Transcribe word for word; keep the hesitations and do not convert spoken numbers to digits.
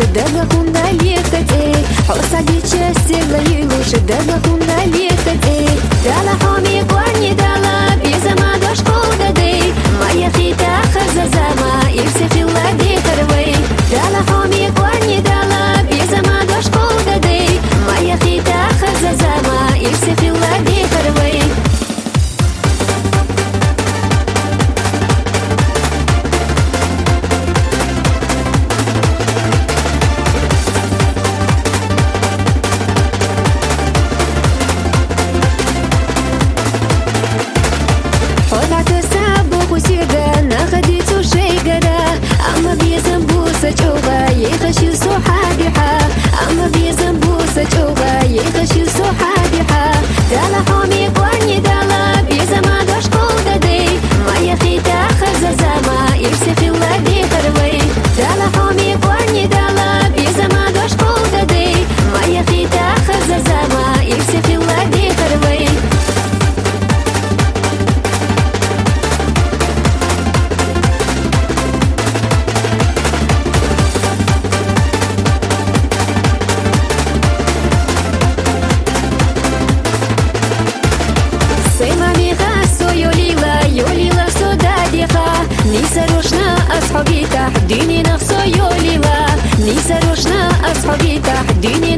شدنا كنا ليختي حوصلي تشسل يلو شدنا كنا ليختي دالا حامي قواني دالا بيزا ما دوش قودة دي ما يخي تاخذ زما يرسي في الله دي تروي دالا حامي قواني دالا بيزا ما دوش قودة دي ما يخي تاخذ زما يرسي في الله دي تروي يخشي صحابها أما بيزن بوسة جوبا يخشي صحابها دالا حامي قواني دالا بيزا ما دوش قودة دي ما يخي تاخذ زما يرسي في الله دي تروي دالا حامي قواني دالا بيزا ما دوش قودة دي ما يخي تاخذ زما يرسي في الله دي تروي نيسروشنا أصحابي تحديني نفسه يوليلا نيسروشنا أصحابي تحديني